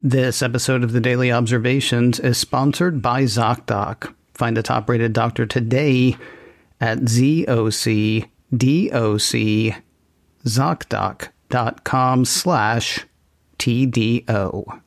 This episode of the Daily Observations is sponsored by ZocDoc. Find a top-rated doctor today at ZocDoc.com/TDO.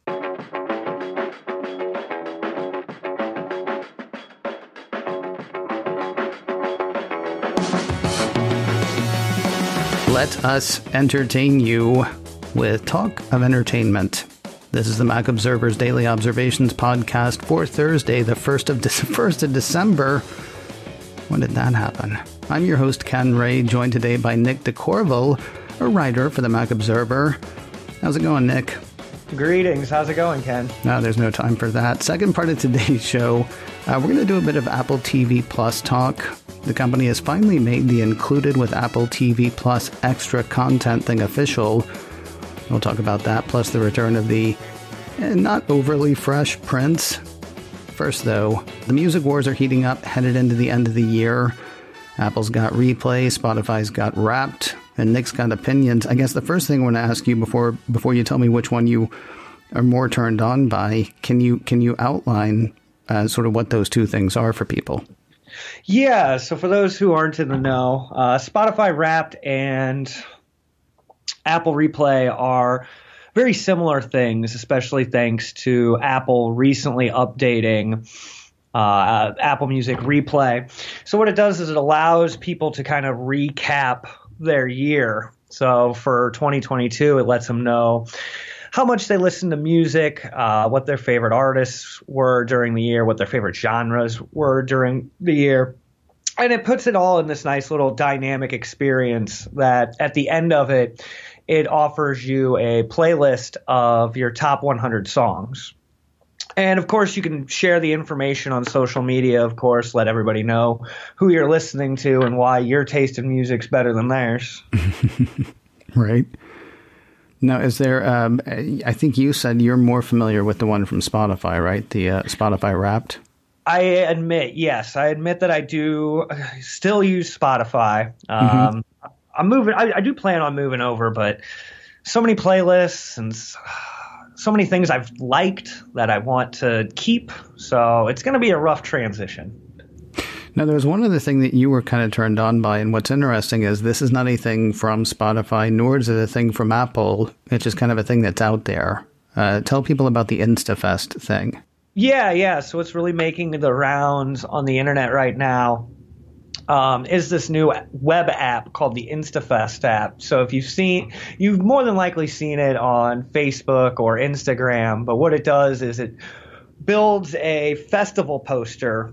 Let us entertain you with talk of entertainment. This is the Mac Observer's Daily Observations podcast for Thursday, the 1st of December. When did that happen? I'm your host, Ken Ray, joined today by Nick DeCorval, a writer for the Mac Observer. How's it going, Nick? Greetings. How's it going, Ken? No, there's no time for that. Second part of today's show, we're going to do a bit of Apple TV Plus talk. The company has finally made the included with Apple TV Plus extra content thing official. We'll talk about that, plus the return of the not overly fresh Prince. First, though, the music wars are heating up, headed into the end of the year. Apple's got Replay, Spotify's got Wrapped, and Nick's got opinions. I guess the first thing I want to ask you before you tell me which one you are more turned on by, can you outline sort of what those two things are for people? Yeah, so for those who aren't in the know, Spotify Wrapped and Apple Replay are very similar things, especially thanks to Apple recently updating Apple Music Replay. So what it does is it allows people to kind of recap their year. So for 2022, it lets them know how much they listen to music, what their favorite artists were during the year, what their favorite genres were during the year. And it puts it all in this nice little dynamic experience that at the end of it, it offers you a playlist of your top 100 songs. And of course, you can share the information on social media, of course, let everybody know who you're listening to and why your taste in music's better than theirs. Right. Now, is there, I think you said you're more familiar with the one from Spotify, right? The Spotify Wrapped? I admit that I do still use Spotify. I'm moving. I do plan on moving over, but so many playlists and so many things I've liked that I want to keep. So it's going to be a rough transition. Now, there was one other thing that you were kind of turned on by, and what's interesting is this is not a thing from Spotify, nor is it a thing from Apple. It's just kind of a thing that's out there. Tell people about the InstaFest thing. Yeah. So it's really making the rounds on the internet right now. Is this new web app called the InstaFest app. So if you've more than likely seen it on Facebook or Instagram, but what it does is it builds a festival poster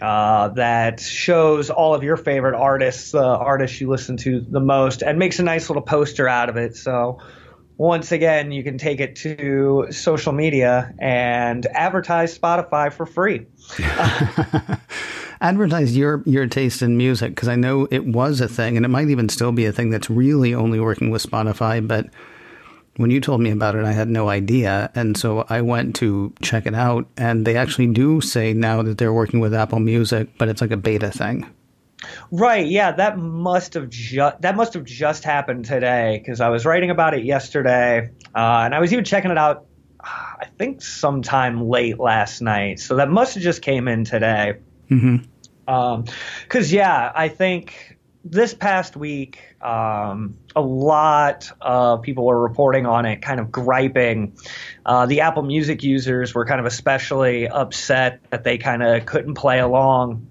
that shows all of your favorite artists, artists you listen to the most, and makes a nice little poster out of it. So once again, you can take it to social media and advertise Spotify for free. Advertise your taste in music, because I know it was a thing, and it might even still be a thing that's really only working with Spotify. But when you told me about it, I had no idea. And so I went to check it out, and they actually do say now that they're working with Apple Music, but it's like a beta thing. Right. Yeah, that must have just happened today, because I was writing about it yesterday, and I was even checking it out, I think sometime late last night. So that must have just came in today. Mm-hmm. Because, I think this past week, a lot of people were reporting on it, kind of griping. The Apple Music users were kind of especially upset that they kind of couldn't play along.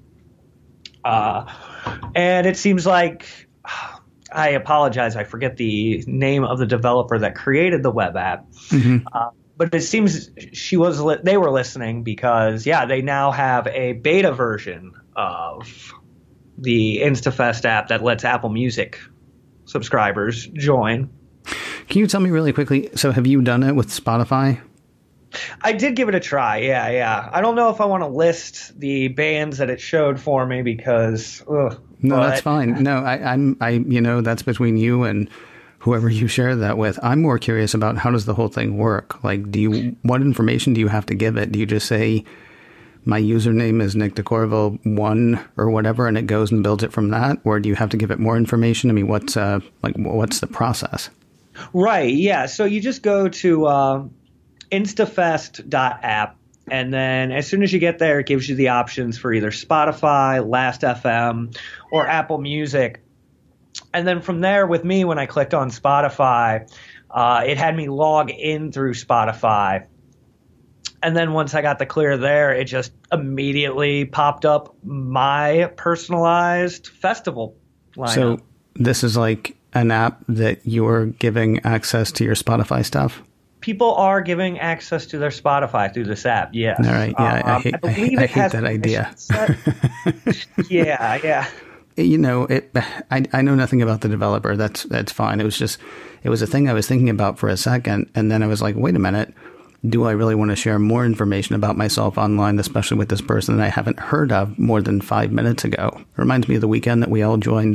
And it seems like, I apologize, I forget the name of the developer that created the web app. Mm-hmm. But it seems they were listening because, they now have a beta version of the InstaFest app that lets Apple Music subscribers join. Can you tell me really quickly, so have you done it with Spotify? I did give it a try, yeah. I don't know if I want to list the bands that it showed for me because, that's fine. No, I that's between you and whoever you share that with. I'm more curious about how does the whole thing work? Like, what information do you have to give it? Do you just say, my username is Nick DeCorval 1 or whatever, and it goes and builds it from that? Or do you have to give it more information? I mean, what's the process? Right. Yeah. So you just go to instafest.app. And then as soon as you get there, it gives you the options for either Spotify, Last.fm, or Apple Music. And then from there, with me, when I clicked on Spotify, it had me log in through Spotify. And then once I got the clear there, it just immediately popped up my personalized festival lineup. So this is like an app that you're giving access to your Spotify stuff? People are giving access to their Spotify through this app, yes. All right, yeah, I hate that idea. Yeah. You know, I know nothing about the developer. That's fine. It was a thing I was thinking about for a second, and then I was like, wait a minute. Do I really want to share more information about myself online, especially with this person that I haven't heard of more than 5 minutes ago? It reminds me of the weekend that we all joined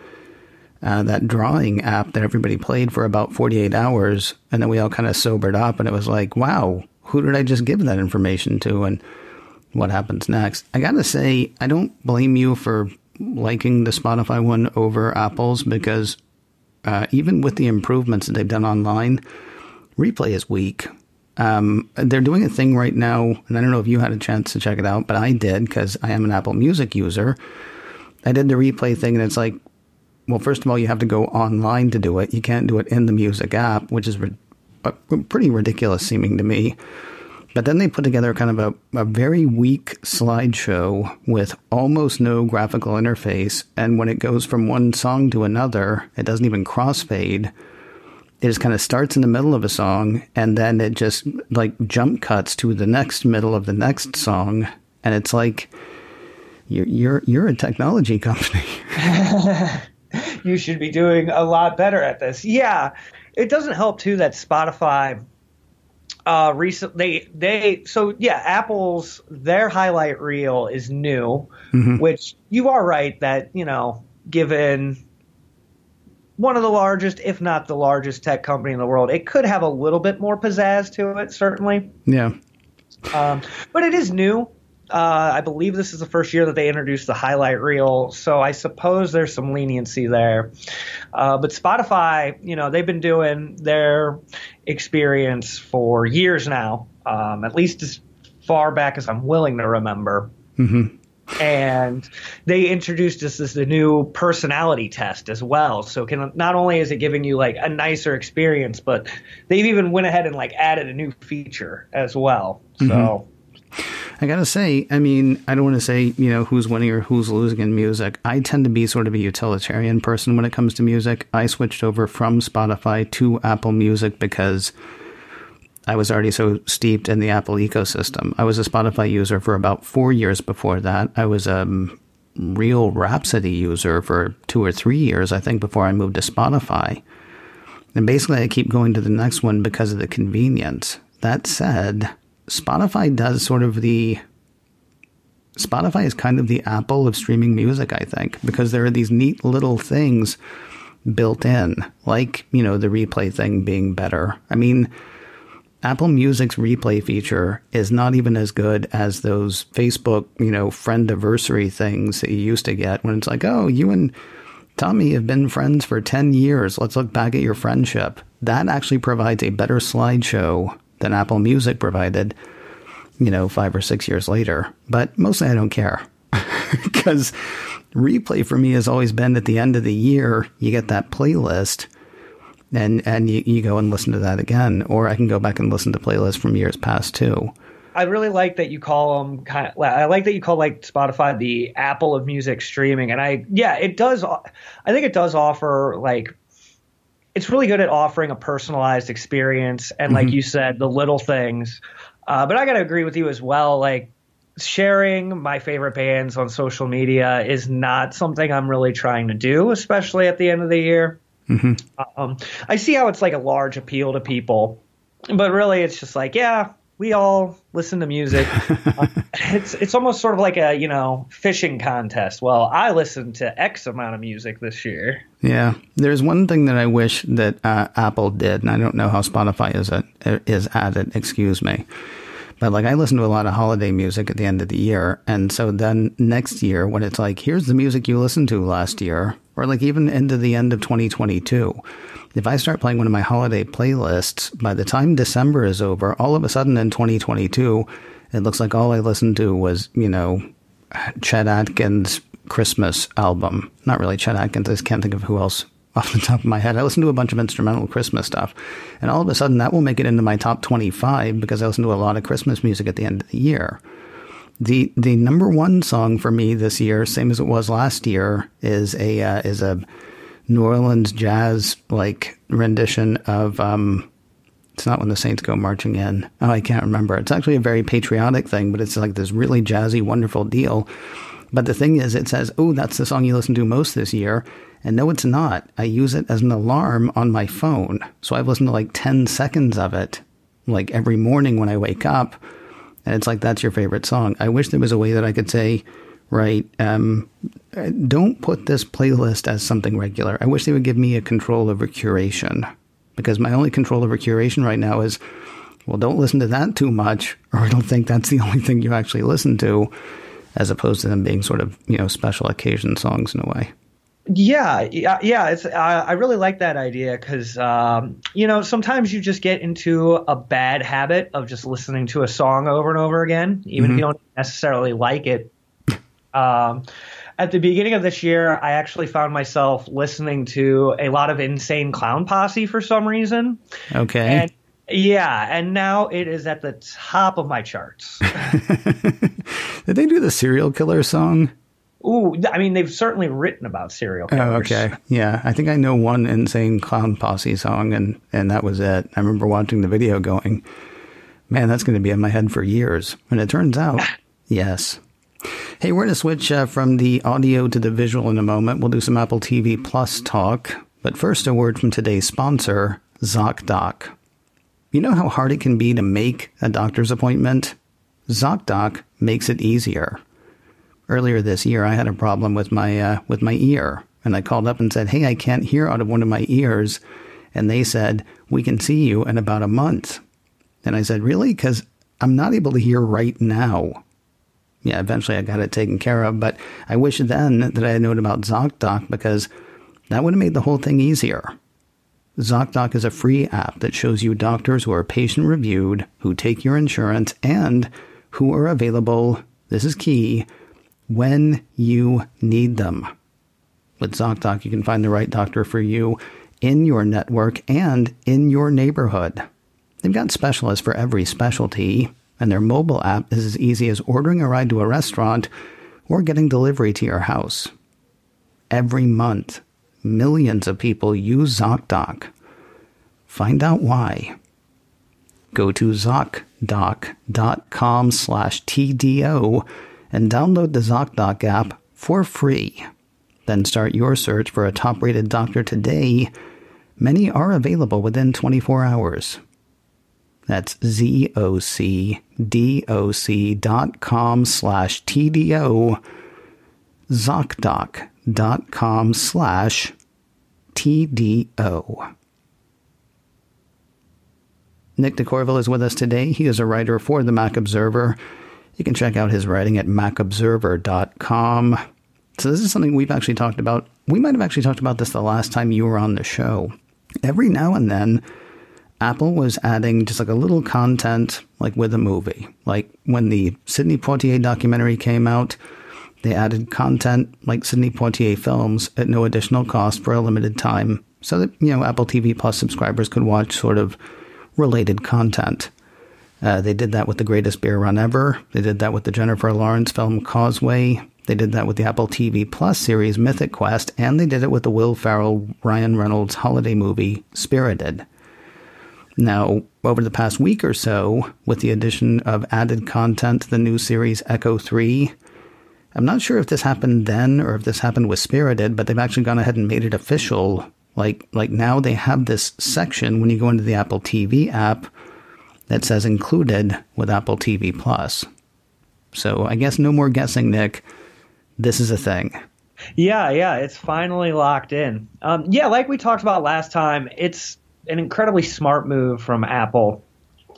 that drawing app that everybody played for about 48 hours, and then we all kind of sobered up, and it was like, wow, who did I just give that information to, and what happens next? I gotta say, I don't blame you for liking the Spotify one over Apple's, because even with the improvements that they've done online, replay is weak. They're doing a thing right now, and I don't know if you had a chance to check it out, but I did because I am an Apple Music user. I did the replay thing, and it's like, well, first of all, you have to go online to do it. You can't do it in the music app, which is pretty ridiculous seeming to me. But then they put together kind of a very weak slideshow with almost no graphical interface. And when it goes from one song to another, it doesn't even crossfade. It just kind of starts in the middle of a song, and then it just like jump cuts to the next middle of the next song. And it's like, you're a technology company. You should be doing a lot better at this. Yeah, it doesn't help too that Spotify recently Apple's their highlight reel is new, which you are right that, you know, given one of the largest, if not the largest tech company in the world, it could have a little bit more pizzazz to it, certainly. Yeah. But it is new. I believe this is the first year that they introduced the highlight reel, so I suppose there's some leniency there. But Spotify, you know, they've been doing their experience for years now, at least as far back as I'm willing to remember. Mm-hmm. And they introduced us as the new personality test as well. So not only is it giving you like a nicer experience, but they've even went ahead and like added a new feature as well. So I gotta say, I mean, I don't want to say, you know, who's winning or who's losing in music. I tend to be sort of a utilitarian person when it comes to music. I switched over from Spotify to Apple Music because I was already so steeped in the Apple ecosystem. I was a Spotify user for about 4 years before that. I was a real Rhapsody user for 2 or 3 years, I think, before I moved to Spotify. And basically, I keep going to the next one because of the convenience. That said, Spotify is kind of the Apple of streaming music, I think, because there are these neat little things built in, like, you know, the replay thing being better. I mean, Apple Music's replay feature is not even as good as those Facebook, you know, friendiversary things that you used to get when it's like, oh, you and Tommy have been friends for 10 years. Let's look back at your friendship. That actually provides a better slideshow than Apple Music provided, you know, 5 or 6 years later. But mostly I don't care because replay for me has always been at the end of the year, you get that playlist and you go and listen to that again. Or I can go back and listen to playlists from years past too. I really like that you call them I like that you call like Spotify the Apple of music streaming. And I think it does offer like, it's really good at offering a personalized experience. And like you said, the little things. But I got to agree with you as well. Like sharing my favorite bands on social media is not something I'm really trying to do, especially at the end of the year. I see how it's like a large appeal to people, but really it's just like, yeah, we all listen to music. It's almost sort of like a, you know, fishing contest. Well, I listened to X amount of music this year. Yeah. There's one thing that I wish that Apple did, and I don't know how Spotify is at it, excuse me. But like I listen to a lot of holiday music at the end of the year. And so then next year when it's like, here's the music you listened to last year, or like even into the end of 2022, if I start playing one of my holiday playlists, by the time December is over, all of a sudden in 2022, it looks like all I listened to was, you know, Chet Atkins' Christmas album. Not really Chet Atkins. I just can't think of who else off the top of my head. I listen to a bunch of instrumental Christmas stuff. And all of a sudden that will make it into my top 25 because I listen to a lot of Christmas music at the end of the year. The number one song for me this year, same as it was last year, is a New Orleans jazz like rendition of it's not When the Saints Go Marching In. Oh, I can't remember. It's actually a very patriotic thing, but it's like this really jazzy, wonderful deal. But the thing is, it says, oh, that's the song you listened to most this year. And no, it's not. I use it as an alarm on my phone. So I've listened to like 10 seconds of it, like every morning when I wake up. And it's like, that's your favorite song. I wish there was a way that I could say, right, don't put this playlist as something regular. I wish they would give me a control over curation. Because my only control over curation right now is, well, don't listen to that too much, or I don't think that's the only thing you actually listen to, as opposed to them being sort of, you know, special occasion songs in a way. Yeah. It's I really like that idea because, you know, sometimes you just get into a bad habit of just listening to a song over and over again, even if you don't necessarily like it. At the beginning of this year, I actually found myself listening to a lot of Insane Clown Posse for some reason. Okay. And now it is at the top of my charts. Did they do the Serial Killer song? Ooh, I mean, they've certainly written about serial killers. Oh, okay. Yeah, I think I know one Insane Clown Posse song, and that was it. I remember watching the video going, man, that's going to be in my head for years. And it turns out, yes. Hey, we're going to switch from the audio to the visual in a moment. We'll do some Apple TV Plus talk. But first, a word from today's sponsor, ZocDoc. You know how hard it can be to make a doctor's appointment? ZocDoc makes it easier. Earlier this year, I had a problem with my ear. And I called up and said, hey, I can't hear out of one of my ears. And they said, we can see you in about a month. And I said, really? Because I'm not able to hear right now. Yeah, eventually I got it taken care of, but I wish then that I had known about ZocDoc because that would have made the whole thing easier. ZocDoc is a free app that shows you doctors who are patient-reviewed, who take your insurance, and who are available, this is key, when you need them. With ZocDoc, you can find the right doctor for you in your network and in your neighborhood. They've got specialists for every specialty, and their mobile app is as easy as ordering a ride to a restaurant or getting delivery to your house. Every month, millions of people use ZocDoc. Find out why. Go to ZocDoc.com/TDO and download the ZocDoc app for free. Then start your search for a top-rated doctor today. Many are available within 24 hours. That's ZocDoc.com/TDO, ZocDoc.com/TDO. Nick DeCorville is with us today. He is a writer for the Mac Observer. You can check out his writing at macobserver.com. So this is something we've actually talked about. We might have actually talked about this the last time you were on the show. Every now and then, Apple was adding just like a little content, like with a movie. Like when the Sidney Poitier documentary came out, they added content like Sidney Poitier films at no additional cost for a limited time, so that, you know, Apple TV Plus subscribers could watch sort of related content. They did that with The Greatest Beer Run Ever. They did that with the Jennifer Lawrence film Causeway. They did that with the Apple TV Plus series Mythic Quest, and they did it with the Will Ferrell, Ryan Reynolds holiday movie Spirited. Now, over the past week or so, with the addition of added content to the new series Echo 3, I'm not sure if this happened then or if this happened with Spirited, but they've actually gone ahead and made it official. Like now they have this section when you go into the Apple TV app that says included with Apple TV Plus. So I guess no more guessing, Nick. This is a thing. Yeah, it's finally locked in. Like we talked about last time, it's an incredibly smart move from Apple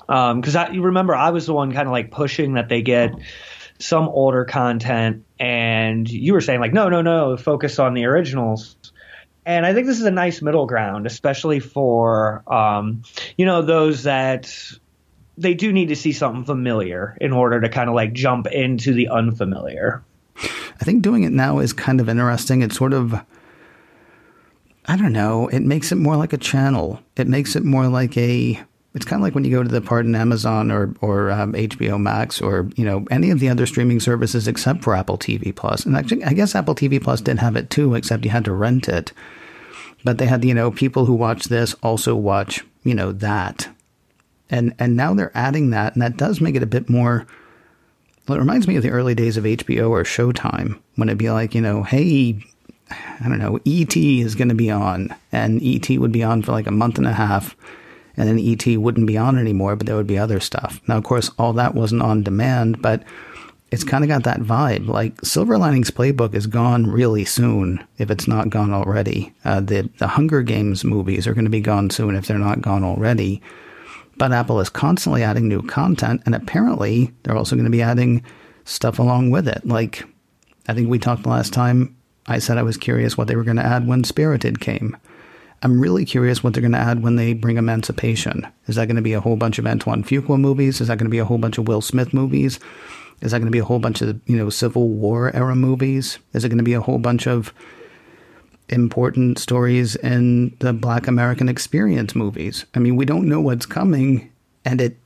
Because you remember I was the one kind of like pushing that they get some older content, and you were saying like, no, focus on the originals. And I think this is a nice middle ground, especially for, those that they do need to see something familiar in order to kind of like jump into the unfamiliar. I think doing it now is kind of interesting. It's sort of, I don't know, it makes it more like a channel. It makes it more like it's kind of like when you go to the part in Amazon or HBO Max or, any of the other streaming services except for Apple TV Plus. And actually, I guess Apple TV Plus did have it too, except you had to rent it. But they had, people who watch this also watch, that. And now they're adding that, and that does make it a bit more. Well, it reminds me of the early days of HBO or Showtime when it'd be like, hey, I don't know, E.T. is going to be on, and E.T. would be on for like a month and a half. And then E.T. wouldn't be on anymore, but there would be other stuff. Now, of course, all that wasn't on demand, but it's kind of got that vibe. Like Silver Linings Playbook is gone really soon, if it's not gone already. The Hunger Games movies are going to be gone soon if they're not gone already. But Apple is constantly adding new content, and apparently they're also going to be adding stuff along with it. Like, I think we talked last time, I said I was curious what they were going to add when Spirited came. I'm really curious what they're going to add when they bring Emancipation. Is that going to be a whole bunch of Antoine Fuqua movies? Is that going to be a whole bunch of Will Smith movies? Is that going to be a whole bunch of, Civil War era movies? Is it going to be a whole bunch of important stories in the Black American Experience movies? I mean, we don't know what's coming, and it,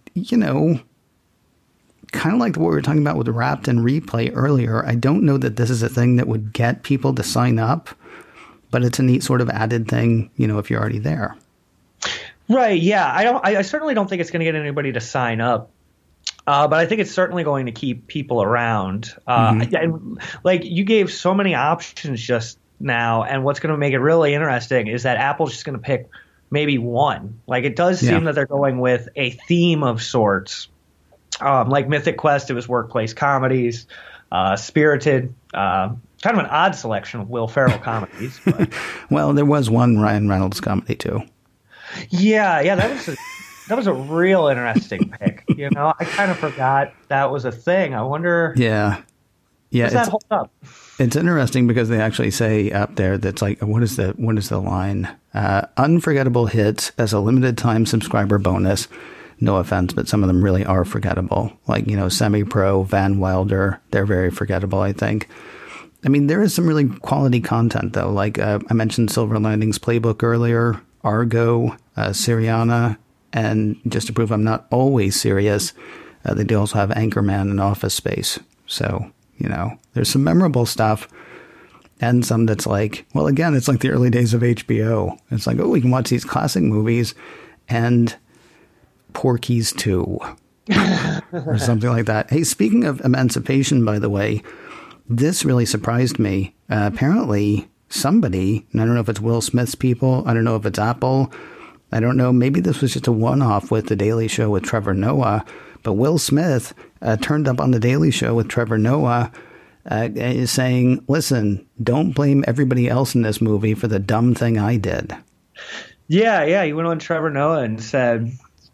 kind of like what we were talking about with Wrapped and Replay earlier, I don't know that this is a thing that would get people to sign up. But it's a neat sort of added thing, if you're already there. Right. Yeah. I certainly don't think it's going to get anybody to sign up. But I think it's certainly going to keep people around. And like you gave so many options just now. And what's going to make it really interesting is that Apple's just going to pick maybe one. Like it does seem that they're going with a theme of sorts. Like Mythic Quest, it was workplace comedies. Spirited, kind of an odd selection of Will Ferrell comedies. But. Well, there was one Ryan Reynolds comedy too. Yeah, that was a real interesting pick. I kind of forgot that was a thing. I wonder. Yeah. Does that hold up? It's interesting because they actually say up there that's like, what is the line? Unforgettable hits as a limited time subscriber bonus. No offense, but some of them really are forgettable. Like, Semi-Pro, Van Wilder, they're very forgettable, I think. I mean, there is some really quality content, though. Like, I mentioned Silver Linings Playbook earlier, Argo, Syriana, and just to prove I'm not always serious, they do also have Anchorman and Office Space. So, there's some memorable stuff. And some that's like, well, again, it's like the early days of HBO. It's like, oh, we can watch these classic movies and Porky's 2 or something like that. Hey, speaking of Emancipation, by the way, this really surprised me. Apparently somebody, and I don't know if it's Will Smith's people, I don't know if it's Apple, I don't know, maybe this was just a one-off with The Daily Show with Trevor Noah, but Will Smith turned up on The Daily Show with Trevor Noah is saying, listen, don't blame everybody else in this movie for the dumb thing I did. Yeah, he went on Trevor Noah and said,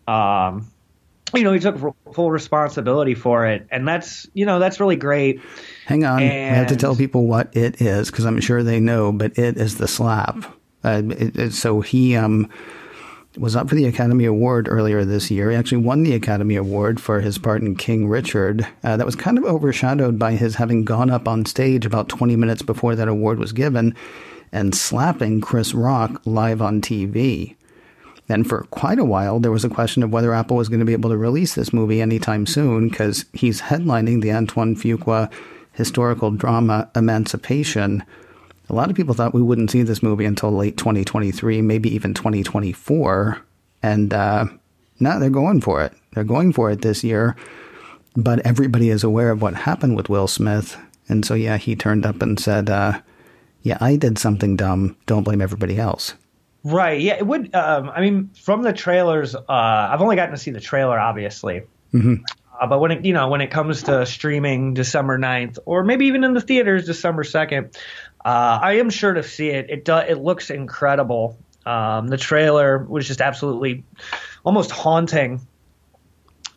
he took full responsibility for it, and that's really great. Hang on, we have to tell people what it is because I'm sure they know, but it is the slap. So he was up for the Academy Award earlier this year. He actually won the Academy Award for his part in King Richard. That was kind of overshadowed by his having gone up on stage about 20 minutes before that award was given and slapping Chris Rock live on TV. And for quite a while, there was a question of whether Apple was going to be able to release this movie anytime soon because he's headlining the Antoine Fuqua historical drama Emancipation. A lot of people thought we wouldn't see this movie until late 2023, maybe even 2024. And now they're going for it. They're going for it this year. But everybody is aware of what happened with Will Smith. And so, he turned up and said, I did something dumb. Don't blame everybody else. Right. Yeah, it would. From the trailers, I've only gotten to see the trailer, obviously. Mm-hmm. But when it comes to streaming December 9th, or maybe even in the theaters December 2nd, I am sure to see it. It looks incredible. The trailer was just absolutely almost haunting.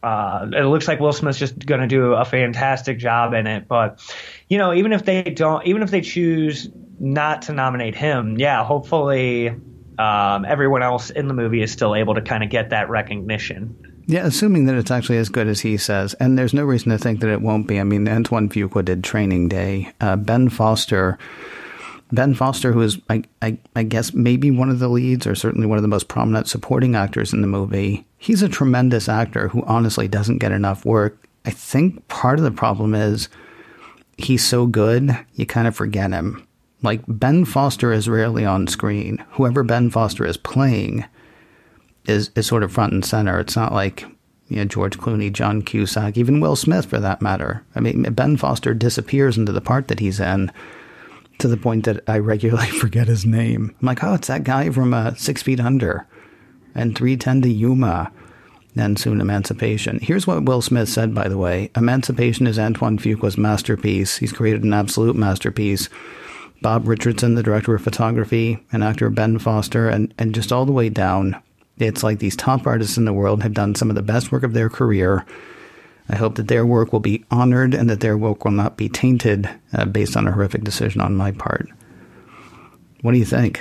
It looks like Will Smith's just going to do a fantastic job in it. But, even if they choose not to nominate him, hopefully everyone else in the movie is still able to kind of get that recognition. Yeah, assuming that it's actually as good as he says. And there's no reason to think that it won't be. I mean, Antoine Fuqua did Training Day. Ben Foster, who is, I guess, maybe one of the leads or certainly one of the most prominent supporting actors in the movie. He's a tremendous actor who honestly doesn't get enough work. I think part of the problem is he's so good, you kind of forget him. Like, Ben Foster is rarely on screen. Whoever Ben Foster is playing is sort of front and center. It's not like, George Clooney, John Cusack, even Will Smith for that matter. I mean, Ben Foster disappears into the part that he's in to the point that I regularly forget his name. I'm like, oh, it's that guy from 6 Feet Under and 3:10 to Yuma and soon Emancipation. Here's what Will Smith said, by the way. Emancipation is Antoine Fuqua's masterpiece. He's created an absolute masterpiece. Bob Richardson, the director of photography, and actor Ben Foster, and just all the way down. It's like these top artists in the world have done some of the best work of their career. I hope that their work will be honored and that their work will not be tainted based on a horrific decision on my part. What do you think?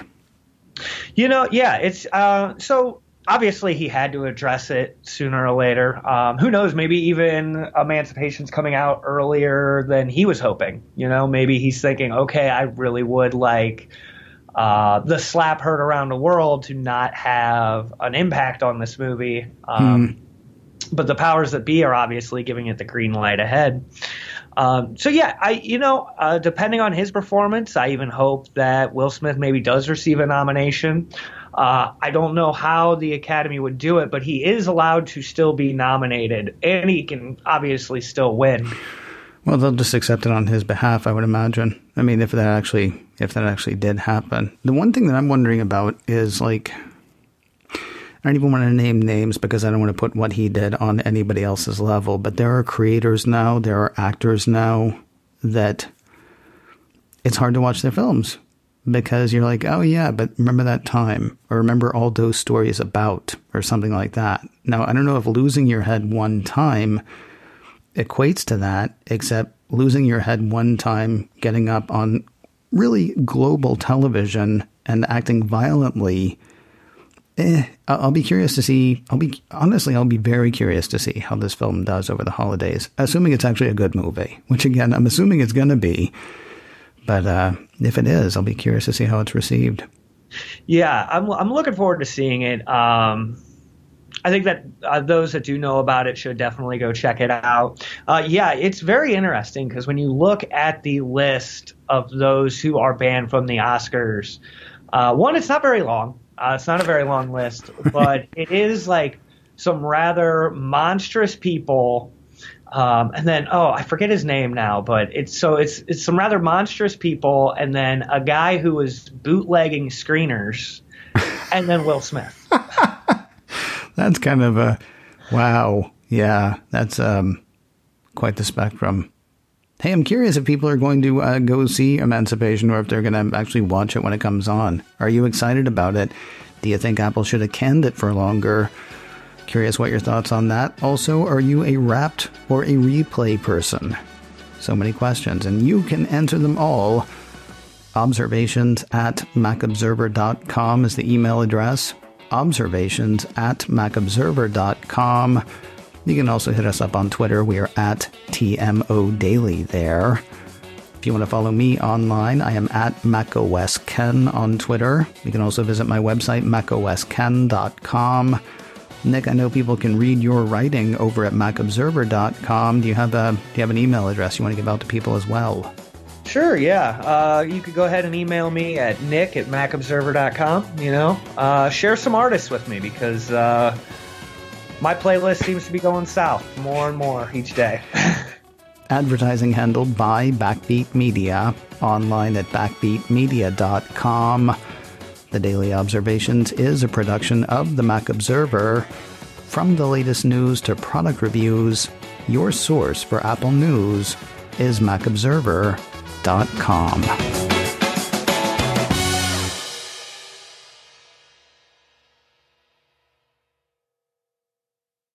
It's so obviously he had to address it sooner or later. Who knows? Maybe even Emancipation's coming out earlier than he was hoping. Maybe he's thinking, okay, I really would like the slap heard around the world to not have an impact on this movie. But the powers that be are obviously giving it the green light ahead. Depending on his performance, I even hope that Will Smith maybe does receive a nomination. I don't know how the Academy would do it, but he is allowed to still be nominated, and he can obviously still win. Well, they'll just accept it on his behalf, I would imagine. I mean, if that actually did happen. The one thing that I'm wondering about is, like, I don't even want to name names because I don't want to put what he did on anybody else's level, but there are creators now, there are actors now that it's hard to watch their films because you're like, oh yeah, but remember that time, or remember all those stories about, or something like that. Now, I don't know if losing your head one time equates to that, except losing your head one time, getting up on really global television and acting violently. I'll be curious to see. I'll be very curious to see how this film does over the holidays, assuming it's actually a good movie, which again, I'm assuming it's going to be. But if it is, I'll be curious to see how it's received. Yeah, I'm looking forward to seeing it. I think that those that do know about it should definitely go check it out. It's very interesting because when you look at the list of those who are banned from the Oscars, one, it's not very long. It's not a very long list, but it is like some rather monstrous people. And then, I forget his name now, but it's some rather monstrous people. And then a guy who was bootlegging screeners, and then Will Smith. That's kind of a, wow. Yeah, that's quite the spectrum. Hey, I'm curious if people are going to go see Emancipation or if they're going to actually watch it when it comes on. Are you excited about it? Do you think Apple should have canned it for longer? Curious what your thoughts on that. Also, are you a Wrapped or a Replay person? So many questions, and you can answer them all. Observations@macobserver.com is the email address. Observations@macobserver.com. You can also hit us up on Twitter. We are at TMO Daily there. If you want to follow me online, I am at macOSKen on Twitter. You can also visit my website, macosken.com. Nick, I know people can read your writing over at macobserver.com. Do you have an email address you want to give out to people as well? Sure, yeah. You could go ahead and email me at nick@macobserver.com. Share some artists with me because my playlist seems to be going south more and more each day. Advertising handled by Backbeat Media, online at backbeatmedia.com. The Daily Observations is a production of the Mac Observer. From the latest news to product reviews, your source for Apple news is macobserver.com.